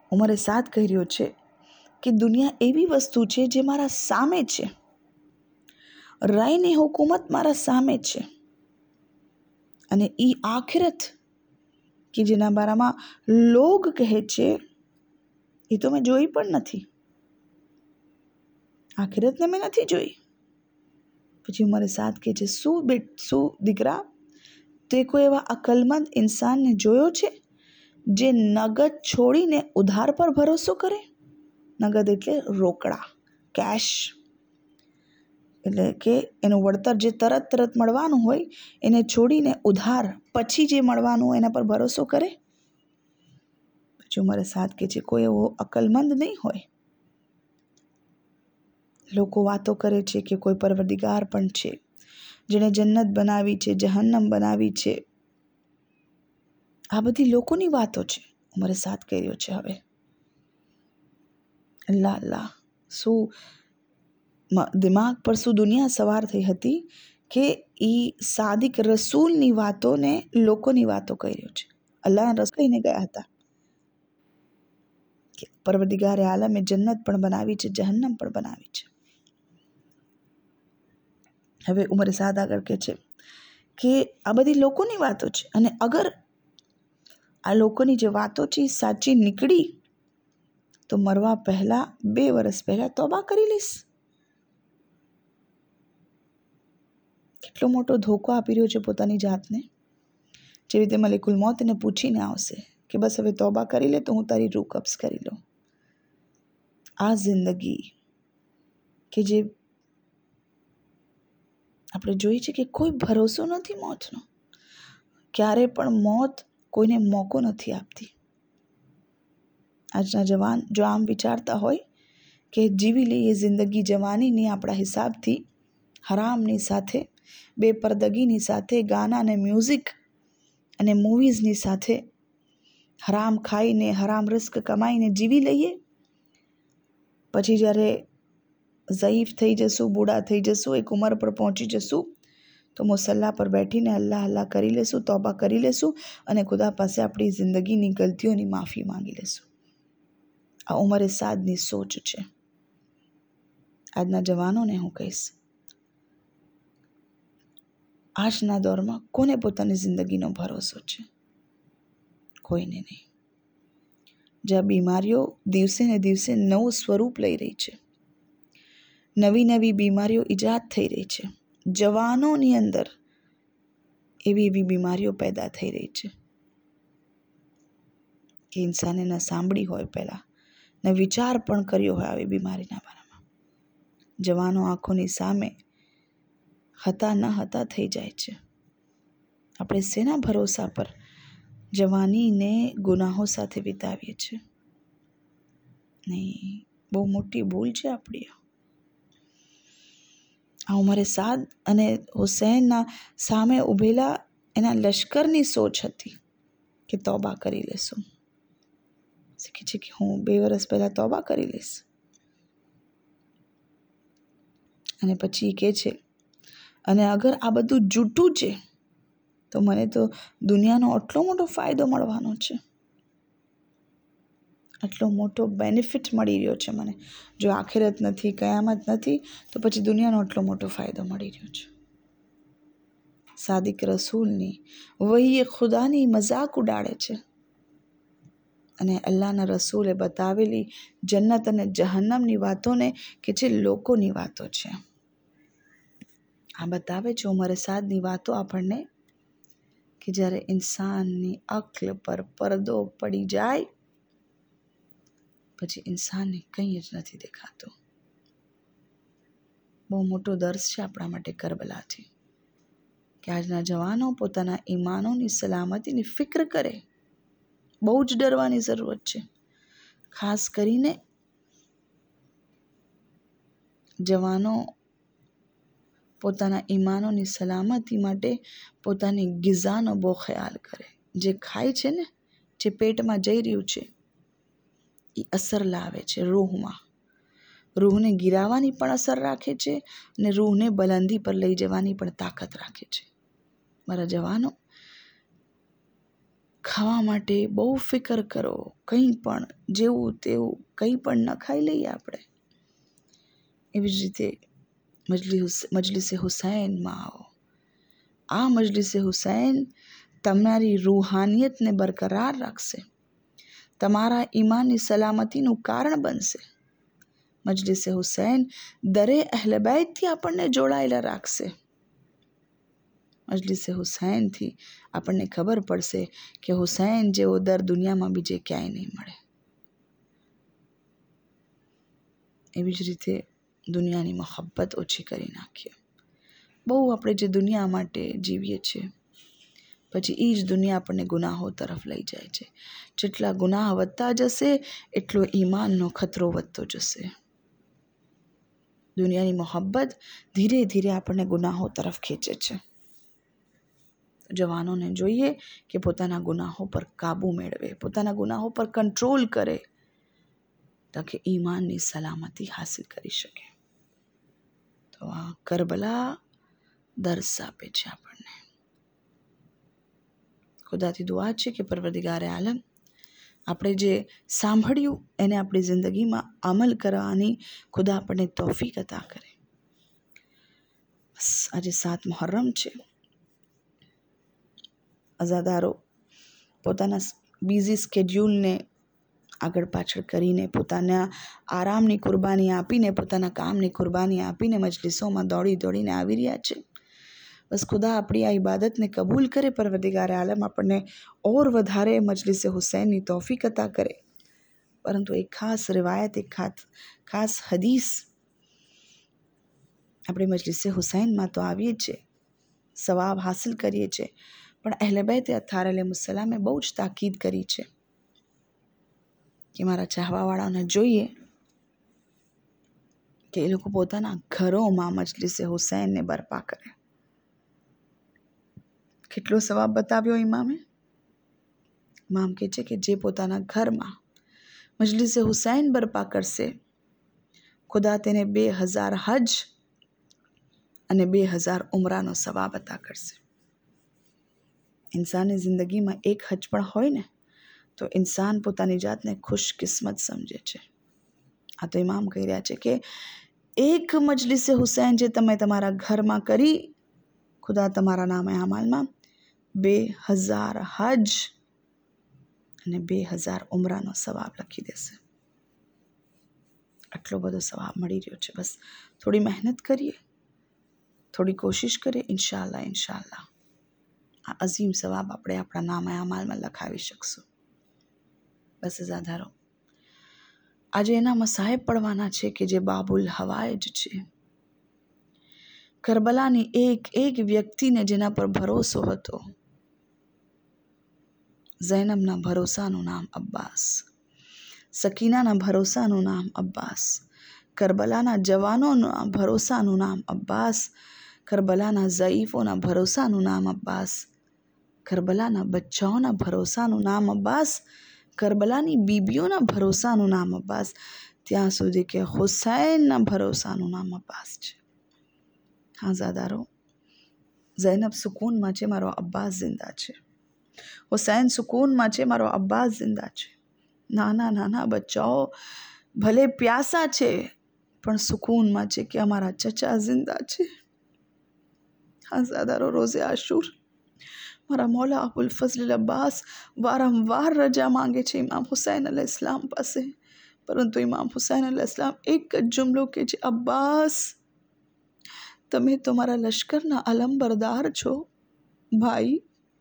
ઉમરે 7 કહી રહ્યો છે કે દુનિયા એવી વસ્તુ છે જે મારા સામે છે, રાયની હુકુમત મારા સામે છે, અને એ આખિરત કે જેના બારામાં લોગ કહે છે એ તો મેં જોઈ પણ નથી. આખિરતને મેં નથી જોઈ. પછી ઉમરે 7 કહે છે, શું દીકરા, તે કોઈ એવા અકલમંદ ઇન્સાનને જોયો છે જે નગદ છોડીને ઉધાર પર ભરોસો કરે? નગદ એટલે રોકડા, કેશ, એટલે કે એનું વળતર જે તરત મળવાનું હોય એને છોડીને ઉધાર પછી જે મળવાનું હોય એના પર ભરોસો કરે? પછી ઉમરે 7 કહે છે, કોઈ એવો અકલમંદ નહીં હોય. લોકો વાતો કરે છે કે કોઈ પરવરદિગાર પણ છે જેણે જન્નત બનાવી છે, જહન્નમ બનાવી છે. આ બધી લોકોની વાતો છે. ઉમરે 7 કહી રહ્યો છે, હવે અલ્લાહ, શું દિમાગ પર શું દુનિયા સવાર થઈ હતી કે એ સાદિક રસૂલની વાતોને લોકોની વાતો કહી રહ્યો છે. અલ્લાહના રસૂલ કહીને ગયા હતા કે પરવરદિગારે આલમે જન્નત પણ બનાવી છે, જહન્નમ પણ બનાવી છે. હવે ઉમરે 7 આગળ કહે છે કે આ બધી લોકોની વાતો છે, અને અગર આ લોકોની જે વાતો છે એ સાચી નીકળી તો મરવા પહેલા 2 વર્ષ પહેલા તોબા કરી લઈશ. કેટલો મોટો ધોકો આપી રહ્યો છે પોતાની જાતને. જેવી રીતે મલિકુલ મોતને પૂછીને આવશે કે બસ હવે તોબા કરી લે તો હું તારી રૂહ કબ્ઝ કરી લઉં. આ જિંદગી કે જે આપણે જોઈએ છે કે કોઈ ભરોસો નથી મોતનો. ક્યારે પણ મોત કોઈને મોકો નથી આપતી. આજના જવાન જો આમ વિચારતા હોય કે જીવી લઈએ જિંદગી જવાનીની આપણા હિસાબથી, હરામની સાથે, બેપરદગીની સાથે, ગાના અને મ્યુઝિક અને મૂવીઝની સાથે હરામ ખાઈને હરામ રિસ્ક કમાઈને જીવી લઈએ, પછી જ્યારે ઝયીફ થઈ જશું, બૂઢા થઈ જશું, એક ઉંમર પર પહોંચી જશું તો મુસલ્લા પર બેઠીને અલ્લાહ કરી લેશું, તોબા કરી લેશું અને ખુદા પાસે આપણી જિંદગીની ગલતીઓની માફી માંગી લેશું. આ ઉમરે 7ની સોચ છે. આજના જવાનોને હું કહીશ, આજના દોરમાં કોને પોતાની જિંદગીનો ભરોસો છે? કોઈને નહીં. જ્યાં બીમારીઓ દિવસે ને દિવસે નવું સ્વરૂપ લઈ રહી છે, નવી બીમારીઓ ઈજાદ થઈ રહી છે, જવાનોની અંદર એવી બીમારીઓ પેદા થઈ રહી છે કે ઇન્સાને ન સાંભળી હોય પહેલાં, ન વિચાર પણ કર્યો હોય આવી બીમારીના બારામાં. જવાનો આંખોની સામે હતા ન હતા થઈ જાય છે. આપણે શેના ભરોસા પર જવાનીને ગુનાહો સાથે વિતાવીએ છીએ? નહીં, બહુ મોટી ભૂલ છે આપણી. આ ઉમરે 7 અને હુસૈનના સામે ઊભેલા એના લશ્કરની સોચ હતી કે તોબા કરી લેશું. શીખે છે કે હું 2 વર્ષ પહેલાં તોબા કરી લઈશ. અને પછી કહે છે, અને અગર આ બધું જૂઠું છે તો મને તો દુનિયાનો આટલો મોટો ફાયદો મળવાનો છે, આટલો મોટો બેનિફિટ મળી રહ્યો છે મને. જો આખિરત નથી, કયામત નથી, તો પછી દુનિયાનો આટલો મોટો ફાયદો મળી રહ્યો છે. સાદિક રસૂલની વહી ખુદાની મજાક ઉડાડે છે, અને અલ્લાહના રસૂલે બતાવેલી જન્નત અને જહન્નમની વાતોને કે જે લોકોની વાતો છે. આ બતાવે છે ઉમરે 7ની વાતો આપણને કે જ્યારે ઇન્સાનની અક્લ પર પડદો પડી જાય પછી ઇન્સાનને કંઈ જ નથી દેખાતું. બહુ મોટો દર્શ છે આપણા માટે કરબલાથી કે આજના જવાનો પોતાના ઈમાનોની સલામતીની ફિક્ર કરે. બહુ જ ડરવાની જરૂરત છે. ખાસ કરીને જવાનો પોતાના ઈમાનોની સલામતી માટે પોતાની ગિઝાનો બહુ ખ્યાલ કરે. જે ખાય છે ને, જે પેટમાં જઈ રહ્યું છે એ અસર લાવે છે રૂહમાં. રૂહને ગિરાવાની પણ અસર રાખે છે અને રૂહને બુલંદી પર લઈ જવાની પણ તાકાત રાખે છે. મારા જવાનો, ખાવા માટે બહુ ફિકર કરો, કંઈ પણ જેવું તેવું કંઈ પણ ન ખાઈ લઈએ આપણે. એવી જ રીતે મજલિસે હુસૈનમાં આવો. આ મજલિસે હુસૈન તમારી રૂહાનિયતને બરકરાર રાખશે, તમારા ઈમાનની સલામતીનું કારણ બનશે. મજલિસે હુસૈન દરે અહલે બેતથી આપણને જોડાયેલા રાખશે. મજલિસે હુસૈનથી આપણને ખબર પડશે કે હુસૈન જેવો દર દુનિયામાં બીજે ક્યાંય નહીં મળે. એવી જ રીતે દુનિયાની મોહબ્બત ઓછી કરી નાખીએ. બહુ આપણે જે દુનિયા માટે જીવીએ છીએ, પછી એ જ દુનિયા આપણને ગુનાહો તરફ લઈ જાય છે. જેટલા ગુનાહ વધતા જશે એટલો ઈમાનનો ખતરો વધતો જશે. દુનિયાની મોહબ્બત ધીરે ધીરે આપણને ગુનાહો તરફ ખેંચે છે. જવાનોને જોઈએ કે પોતાના ગુનાહો પર કાબૂ મેળવે, પોતાના ગુનાહો પર કંટ્રોલ કરે, તાકે ઈમાનની સલામતી હાસિલ કરી શકે. તો આ કરબલા દર્સ આપે છે આપણને. ખુદાથી દુઆ છે કે પરવરદિગારે આલમ આપણે જે સાંભળ્યું એને આપણી જિંદગીમાં અમલ કરવાની ખુદા આપણને તૌફીક અતા કરે. બસ આજે 7 મુહર્રમ છે. અઝાદારો પોતાના બિઝી સ્કેડ્યુલને આગળ પાછળ કરીને, પોતાના આરામની કુરબાની આપીને, પોતાના કામની કુરબાની આપીને મજલિસોમાં દોડી દોડીને આવી રહ્યા છે. બસ ખુદા આપણી આ ઇબાદતને કબૂલ કરે, પરવરદિગાર આલમ આપણને ઓર વધારે મજલિસે હુસૈનની તૌફીક અતા કરે. પરંતુ એક ખાસ રિવાયત, એક ખાસ હદીસ, આપણે મજલિસે હુસૈનમાં તો આવીએ છીએ, સવાબ હાસિલ કરીએ છીએ, પણ અહલે બેત અત્હાર અલૈહિસ્સલામે બહુ જ તાકીદ કરી છે કે મારા ચાહવાવાળાને જોઈએ કે એ લોકો પોતાના ઘરોમાં મજલિસે હુસૈનને બરપા કરે. કેટલો સવાબ બતાવ્યો ઇમામે? ઇમામ કહે છે કે જે પોતાના ઘરમાં મજલિસે હુસૈન બરપા કરશે, ખુદા તેને 2000 હજ અને 2000 ઉમરાનો સવાબ અતા કરશે. ઇન્સાનની જિંદગીમાં એક હજ પણ હોય ને તો ઇન્સાન પોતાની જાતને ખુશકિસ્મત સમજે છે. આ તો ઇમામ કહી રહ્યા છે કે એક મજલિસે હુસૈન જે તમે તમારા ઘરમાં કરી, ખુદા તમારા નામે અમાલમાં 2000 હજ અને 2000 ઉમરાનો સવાબ લખી દેશે. આટલો બધો સવાબ મળી રહ્યો છે. બસ થોડી મહેનત કરીએ, થોડી કોશિશ કરીએ, ઇન્શાઅલ્લાહ આ અઝીમ સવાબ આપણે આપણા નામે અમાલમાં લખાવી શકશું. બસ અઝાદારો આજે એના મસાહેબ પડવાના છે કે જે બાબુલ હવાઈજ છે. કરબલાની એક વ્યક્તિને જેના પર ભરોસો હતો. ઝૈનબના ભરોસાનું નામ અબ્બાસ, સકીનાના ભરોસાનું નામ અબ્બાસ, કરબલાના જવાનોના ભરોસાનું નામ અબ્બાસ, કરબલાના ઝઈફોના ભરોસાનું નામ અબ્બાસ, કરબલાના બચ્ચાઓના ભરોસાનું નામ અબ્બાસ, કરબલાની બીબીઓના ભરોસાનું નામ અબ્બાસ, ત્યાં સુધી કે હુસૈનના ભરોસાનું નામ અબ્બાસ છે. હા ઝાદારો, ઝૈનબ સુકૂનમાં છે, મારો અબ્બાસ જિંદા છે. હુસૈન સુકૂનમાં છે, મારો અબ્બાસ જિંદા છે. નાના નાના બચ્ચાઓ ભલે પ્યાસા છે પણ સુકૂનમાં છે કે અમારા ચચા જિંદા છે. હા ઝાદારો, રોઝે આશુર મારા મૌલા અબુલ ફઝલ અબ્બાસ વારંવાર રજા માંગે છે ઇમામ હુસૈન અલૈહિસ્સલામ પાસે, પરંતુ ઇમામ હુસૈન અલૈહિસ્સલામ એક જ જુમલો કે છે, અબ્બાસ તમે તો મારા લશ્કરના અલમબરદાર છો ભાઈ.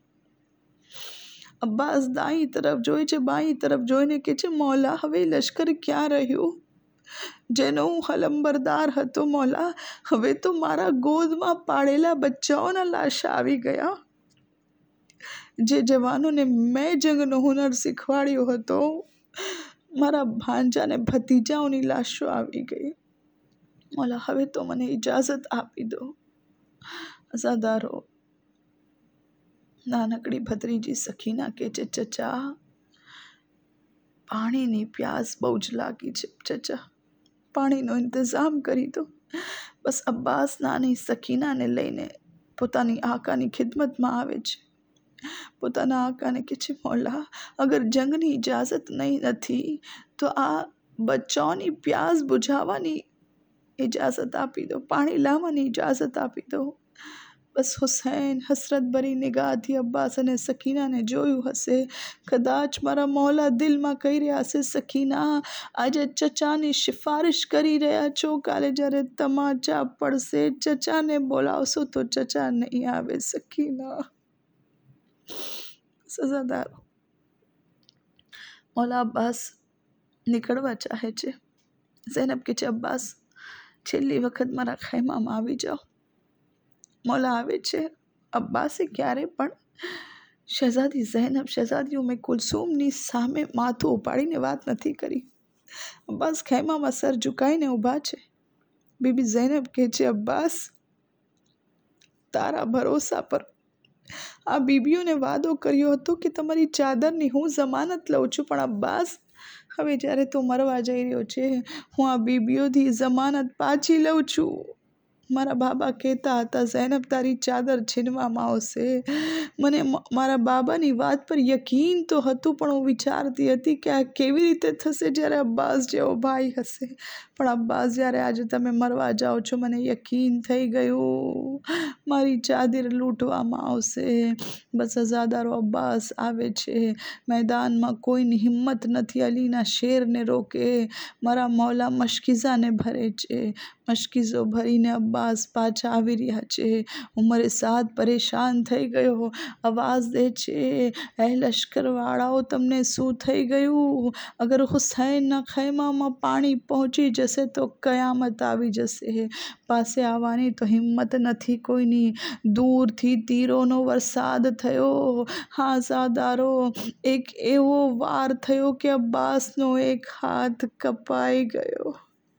અબ્બાસ દાઈ તરફ જોઈ છે, બાઈ તરફ જોઈને કે છે, મૌલા હવે લશ્કર ક્યાં રહ્યું જેનો હું હલમબરદાર હતો. મૌલા હવે તો મારા ગોદમાં પાળેલા બચ્ચાઓના લાશા આવી ગયા. જે જવાનોને મેં જંગનો હુનર શીખવાડ્યો હતો, મારા ભાંજાને ભતીજાઓની લાશો આવી ગઈ. મૌલા હવે તો મને ઇજાઝત આપી દો. અઝાદારો, નાનકડી ભત્રીજી સકીના કે છે, ચચા પાણીની પ્યાસ બહુ જ લાગી છે, ચચા પાણીનો ઇંતજામ કરી દો. બસ અબ્બાસ નાની સકીનાને લઈને પોતાની આકાની ખિદમતમાં આવે છે. પોતાના આકાને કહે છે, મોલા અગર જંગની ઇજાઝત નહીં નથી તો આ બચ્ચાઓની પ્યાસ બુઝાવવાની ઇજાઝત આપી દો, પાણી લાવવાની ઇજાઝત આપી દો. બસ હુસૈન હસરત ભરી નિગાહથી અબ્બાસ અને સકીનાને જોયું હશે. કદાચ મારા મોલા દિલમાં કહી રહ્યા હશે, સકીના આજે ચચાની સિફારિશ કરી રહ્યા છો, કાલે જ્યારે તમાચા પડશે ચચાને બોલાવશો તો ચચા નહીં આવે. સકીના સજાદાર મોલા અબ્બાસ નીકળવા ચાહે છે. ઝૈનબ કહે છે, અબ્બાસ છેલ્લી વખત મારા ખૈમામાં આવી જાઓ. મોલા આવે છે. અબ્બાસે ક્યારે પણ શહેઝાદી ઝૈનબ, શહેઝાદી ઉમ્મે કુલસુમની સામે માથું ઉપાડીને વાત નથી કરી. અબ્બાસ ખૈમામાં સર ઝુકાઈને ઊભા છે. બીબી ઝૈનબ કહે છે, અબ્બાસ તારા ભરોસા પર આ બીબીઓને વાદો કર્યો હતો કે તમારી ચાદરની હું ઝમાનત લઉં છું, પણ અબ્બાસ હવે જ્યારે તું મરવા જઈ રહ્યો છે હું આ બીબીઓથી ઝમાનત પાછી લઉં છું. મારા બાબા કહેતા હતા, ઝૈનબ તારી ચાદર છીનવામાં આવશે. મને મારા બાબાની વાત પર યકીન તો હતું, પણ હું વિચારતી હતી કે આ કેવી રીતે થશે જ્યારે અબ્બાસ જેવો ભાઈ હશે. પણ અબ્બાસ જ્યારે આજે તમે મરવા જાઓ છો મને યકીન થઈ ગયું મારી ચાદર લૂંટવામાં આવશે. બસ અઝાદારો અબ્બાસ આવે છે. મેદાનમાં કોઈની હિંમત નથી અલીના શેરને રોકે. મારા મૌલા મશકીઝાને ભરે છે. મશકીઝો ભરીને અબ્બાસ પાછા આવી રહ્યા છે. ઉમરે સાદ પરેશાન થઈ ગયો. આવાજ દે છે, એ લશ્કરવાળાઓ તમને શું થઈ ગયું? અગર હુસૈનના ખૈમામાં પાણી પહોંચી જશે તો કયામત આવી જશે. પાસે આવવાની તો હિંમત નથી કોઈની. દૂરથી તીરોનો વરસાદ થયો. હા ઝાદારો, એક એવો વાર થયો કે અબ્બાસનો એક હાથ કપાઈ ગયો.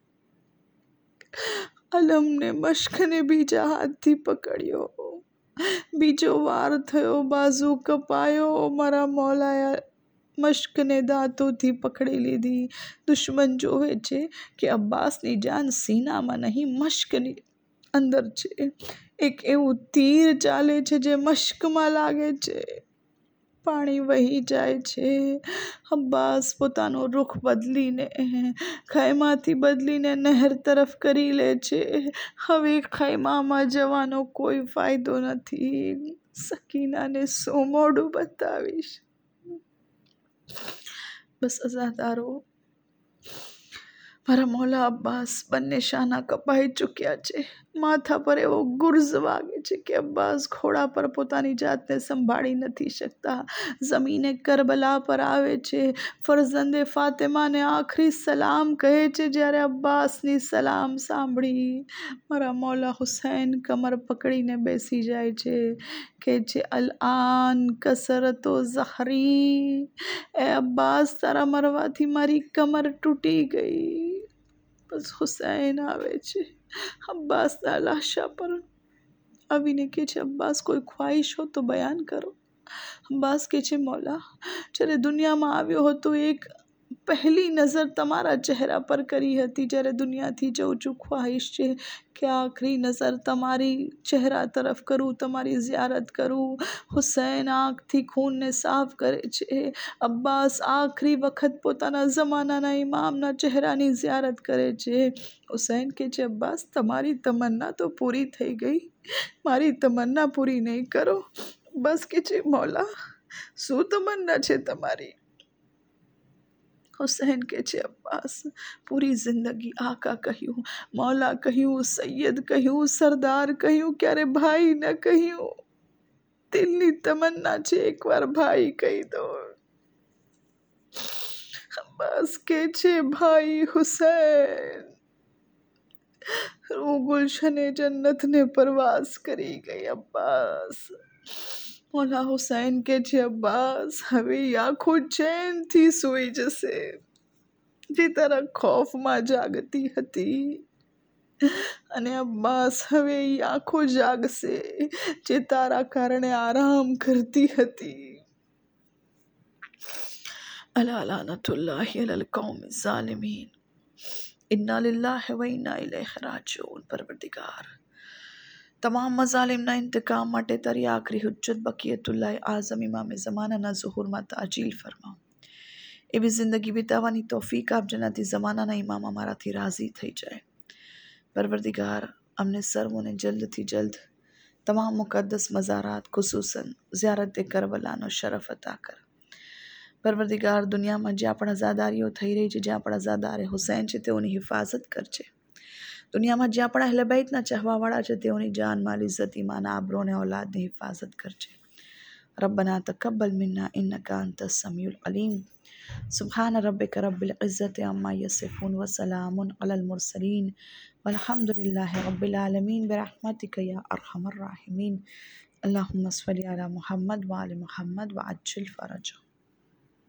અલમને મશ્કને બીજા હાથથી પકડ્યો. બીજો વાર થયો, બાજુ કપાયો. મારા મોલાએ મશ્કને દાંતોથી પકડી લીધી. દુશ્મન જોવે છે કે અબ્બાસની જાન સીનામાં નહીં મશ્કની અંદર છે. એક એવું તીર ચાલે છે જે મશ્કમાં લાગે છે. પાણી વહી જાય છે. અબ્બાસ પોતાનો રૂખ બદલીને ખૈમાથી બદલીને નહેર તરફ કરી લે છે. હવે ખૈમામાં જવાનો કોઈ ફાયદો નથી. સકીનાને શું મોઢું બતાવીશ? બસ અઝાદારો, મારા મોલા અબ્બાસ બંને શાના કપાઈ ચૂક્યા છે. માથા પર એવો ગુર્ઝ વાગે છે કે અબ્બાસ ઘોડા પર પોતાની જાતને સંભાળી નથી શકતા. જમીને કરબલા પર આવે છે. ફરઝંદે ફાતિમાને આખરી સલામ કહે છે. જ્યારે અબ્બાસની સલામ સાંભળી મારા મોલા હુસૈન કમર પકડીને બેસી જાય છે. કહે છે, અલ-આન કસરતો ઝહરી. એ અબ્બાસ તારા મરવાથી મારી કમર તૂટી ગઈ. બસ હુસૈન આવે છે અબ્બાસના લાશા પર આવીને કહે છે, અબ્બાસ કોઈ ખ્વાહિશ હો તો બયાન કરો. અબ્બાસ કહે છે, મોલા જ્યારે દુનિયામાં આવ્યો હતો એક પહેલી નજર તમારા ચહેરા પર કરી હતી. જ્યારે દુનિયાથી જઉં છું ખ્વાહિશ છે કે આખરી નજર તમારી ચહેરા તરફ કરું, તમારી ઝિયારત કરું. હુસૈન આંખથી ખૂનને સાફ કરે છે. અબ્બાસ આખરી વખત પોતાના જમાનાના ઇમામના ચહેરાની ઝિયારત કરે છે. હુસૈન કહે છે, અબ્બાસ તમારી તમન્ના તો પૂરી થઈ ગઈ, મારી તમન્ના પૂરી નહીં કરો. બસ કે છે, મોલા શું તમન્ના છે તમારી? હુસૈન કહે છે, અબ્બાસ પૂરી જિંદગી આકા કહ્યું, મૌલા કહ્યું, સૈયદ કહ્યું, સરદાર કહ્યું, ક્યારે ભાઈ ન કહ્યું. દિલની તમન્ના છે એકવાર ભાઈ કહી દો. અબ્બાસ કહે છે, ભાઈ હુસૈન. રૂ ગુલશને જન્નતને પરવાસ કરી ગઈ. અબ્બાસ મોલા હુસૈન કહે છે, અબ્બાસ હવે આંખો ચેનથી સૂઈ જશે જે તારા ખોફમાં જાગતી હતી. અને અબ્બાસ હવે આંખો જાગશે જે તારા કારણે આરામ કરતી હતી. અલા લાનતુલ્લાહિ અલલ કૌમિ ઝાલિમીન. ઇન્ના લિલ્લાહિ વ ઇન્ના ઇલૈહિ રાજિઉન. પરવરદિગાર તમામ મઝાલિમના ઇન્તકામ માટે તારી આખરી હુજ્જત બકીયતુલ્લાહ આઝમ ઇમામ ઝમાનાના ઝુહુરમાં તાજીલ ફરમાવ. એવી જિંદગી વિતાવવાની તૌફીક આપ જેનાથી ઝમાનાના ઇમામ અમારાથી રાજી થઈ જાય. પરવરદિગાર, અમને સર્વોને જલ્દથી જલ્દ તમામ મુકદ્દસ મઝારાત ખુસૂસન ઝિયારત કરબલાનો શરફ અતા કર. પરવરદિગાર, દુનિયામાં જ્યાં પણ અઝાદારીઓ થઈ રહી છે, જ્યાં પણ અઝાદારે હુસૈન છે, તેઓની હિફાજત કરજે. દુનિયામાં જ્યાં પણ અહલે બૈતના ચાહવાવાળા છે, તેઓની જાન, માલ, ઇઝ્ઝત, ઈમાન, આબરૂ અને ઔલાદની હિફાજત કરજે. રબ્બના તકબ્બલ મિન્ના ઇન્નકા અંતસ સમીઉલ અલીમ. સુબ્હાન રબ્બિક રબ્બિલ ઇઝ્ઝતિ અમ્મા યસિફૂન વ સલામુન અલલ મુરસલીન વલ્હમ્દુલિલ્લાહി રબ્બિલ આલમીન બિરહ્મતિક યા અરહમર રાહિમીન. અલ્લાहुम्मा स्वल्ली अला मुहम्मद व आलि मुहम्मद व अज्जिल फरजहु.